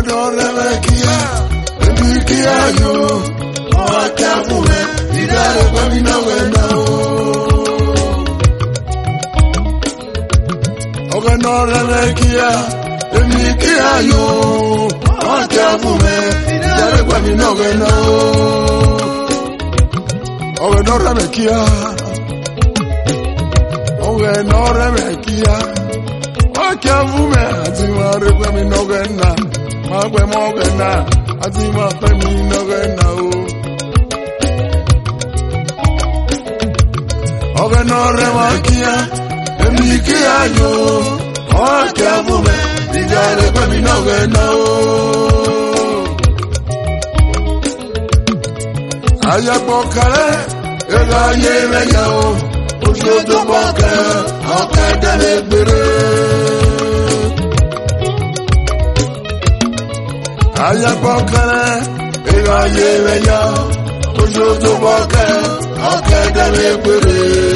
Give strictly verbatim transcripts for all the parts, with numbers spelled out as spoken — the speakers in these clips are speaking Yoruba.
Ogenore mekia, emikia yo. Wakafume, idare kwa mina wena o. Ogenore mekia, emikia yo. Wakafume, idare kwa mina wena o. Ogenore mekia, ogenore mekia. Wakafume, atimare kwa mina wena. Magwe mogena, atima kwa mina wena o. Ogenore makia, emikia yo. Wakafume, idare kwa mina wena o. Ayakbokare, ega yeme yao. Ojoto boka, okadale bere. Ayakbokare, ega yeme yao. Ojoto boka, okadale bere.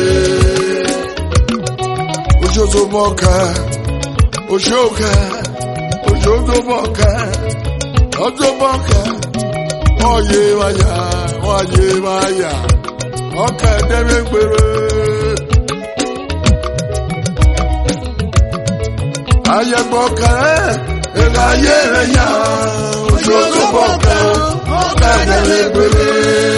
Ojoto boka, ojoka, ojoto boka, ojoto boka. Oye waya, oye waya, okadale bere. Ayakbokare, ega yeme yao. Ojoto boka, okadale bere.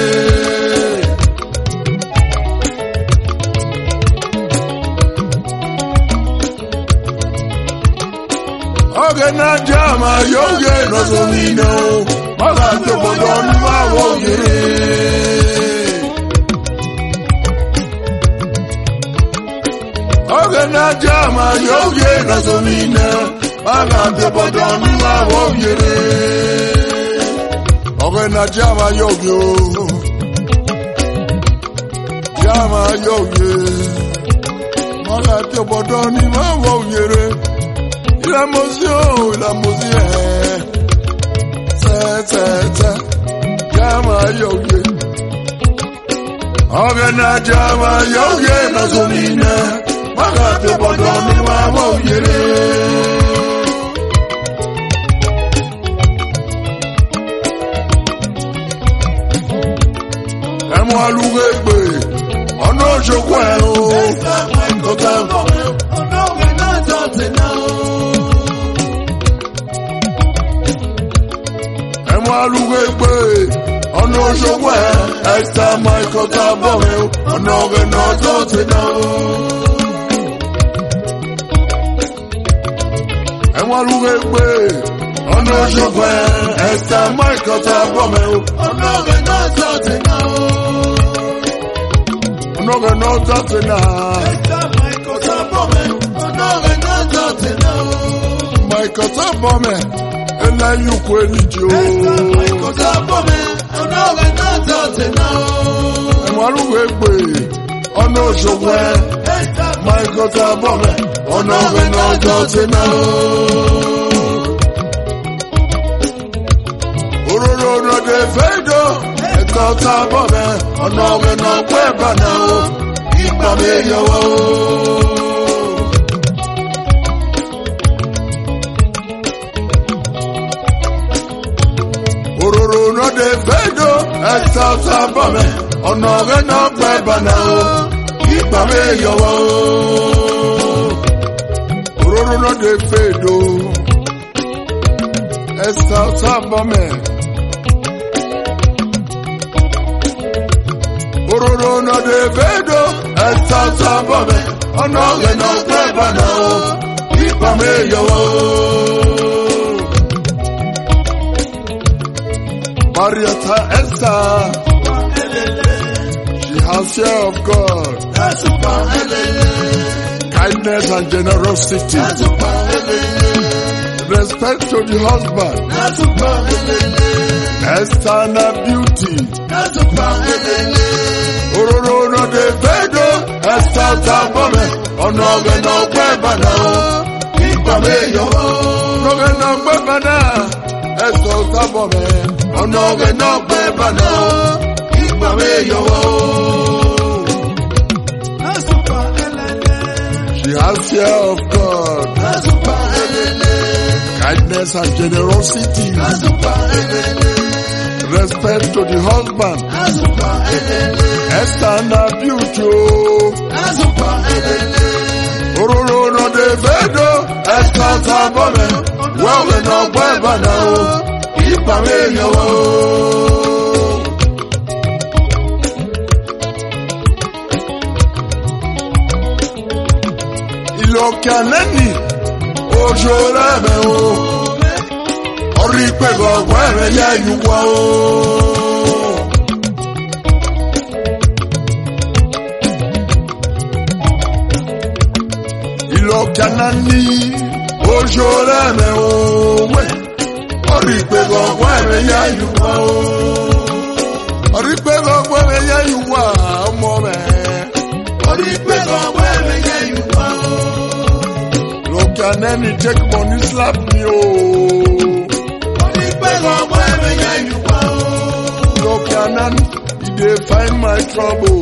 Ogena jama yoge no zomino, maga to bodon ma woge. Ogena jama yoge no zomino, maga to bodon ma woge. Ogena jama yoge, jama yoge, maga to bodon ma woge. La motion, la motion, c'est, c'est, c'est, jama yoge. Ogena jama yoge na zomina, magate bodoni wa woyere. Emo alugbe, ono jokwe o. Kota ono na zote na o. Alugbe ono jogwe esta my kota bowe ono ge no zote na Emo alugbe ono jogwe esta my kota bowe ono ge no zote na Ono ge no zote na esta my kota bowe ono ge no zote na My kota bowe Ela yuko elijo. Esta maiko sabome, ono ge no zote na o. Emalu egbe, ono jogwe. Esta maiko sabome, ono ge no zote na o. Ororo no de fedo, eko sabome, ono ge no kweba na o. Ipa me yo o. No de fedo, esta sabame, ono ge no kweba na o, ipa me yo o. Ororo no de fedo, esta sabame. Ororo no de fedo, esta sabame, ono ge no kweba na o, ipa me yo o. Marietta Esther, she has fear of God, kindness and generosity, respect to the husband, Esther and her beauty. Ororo no de bedo, Esther tabome, ono ge no kweba na o, ipa me yo o. No ge no kweba na, Esther tabome. Ono ge no kweba na o, ipa me yo o. She has fear of God, kindness and generosity, respect to the husband, Esther na beauty. Ororo no de vedo, Esther tabome, well we no weba na o, ipa me yo. Ilokaneni, ojore me o, ori pe go were ya yuwa o. Ilokanani, ojore me o, we, ori pe go were ya yuwa o. Ori pe go were ya yuwa mo me, ori pe go were ya yuwa o. Lokanani take money slap me o. Lokanan, he dey find my trouble.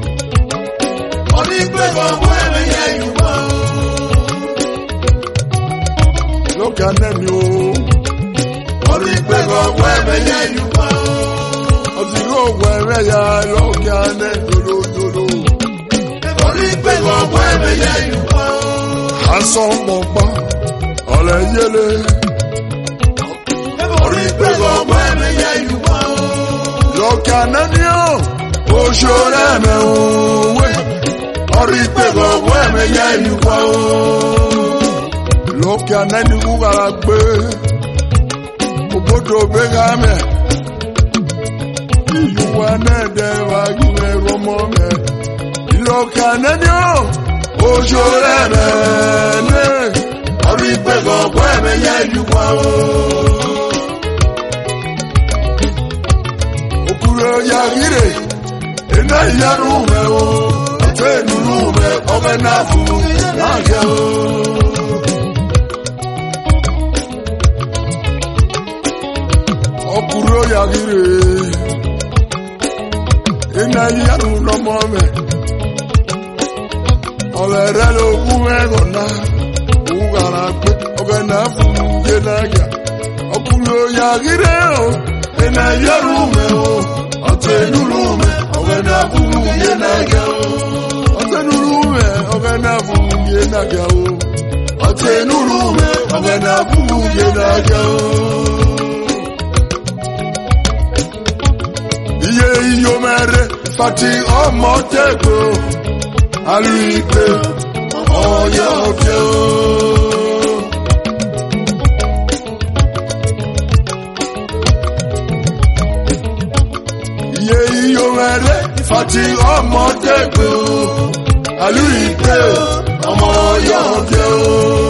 Lokanan yo, Oziro where ya Lokanan dolo dolo. Handsome bomba, ole yele. Lokanan yo, ojore me owe, ori pe go we me ya yuwa o. Lokanan ni ugara gbe, obodo bega me, yuwa na de wa yuwe romo me. Lokanan yo, ojore me ne, ori pe go we me ya yuwa o. Yagire, ena yarume o, atenurume, obenafu, nage o. Okuro yagire, ena yarume mome, oberelo kume gona, ugarape, obenafu, genaga. Okuro yagire o, ena yarume o. Atenurume, ogana fungie naga o. Atenurume, ogana fungie naga o. Atenurume, ogana fungie naga o. Iye iyo mere, fati omo tego. Aluipe, oyo oke o. Fati ọmọ dẹgbẹ o, alu ipe ọmọ yọ̀ọ̀dẹ o.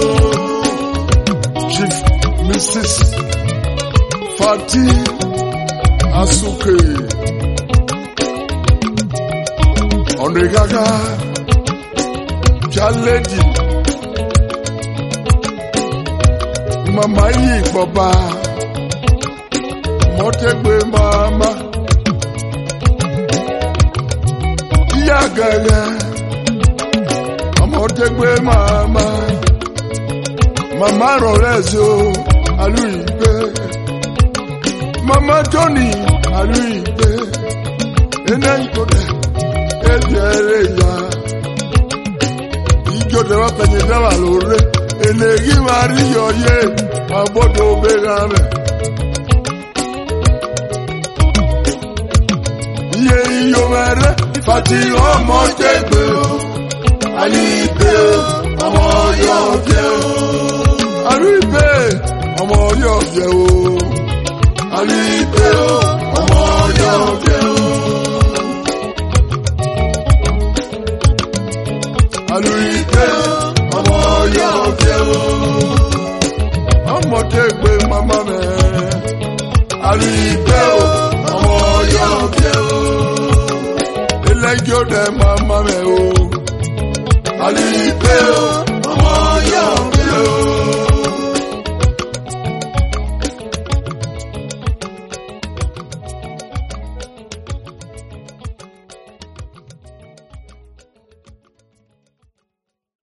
Chief Missus Fati Asuke Onegaga Jaledi Mama yi bọba mọdẹgbẹ mama. Gaga, amotegbe mama, mama Rorezo, aluibe, mama Tony, aluibe, enayikode, ejereya, ijode wapenye dawa lore, enegi mariyo ye, mabodo begame. Ye iyo mere. Fati ọmọ dẹgbẹ o, alipe ọmọ yọ̀ọ̀dẹ o. Alipe ọmọ yọ̀ọ̀dẹ o. Alipe ọmọ yọ̀ọ̀dẹ o. Alipe ọmọ yọ̀ọ̀dẹ o. Ọmọ dẹgbẹ mama mẹ. Alipe ọmọ yọ̀ọ̀dẹ o. Lẹ́jọ́ dẹ̀ máa ma mẹ́ o. Alipe o.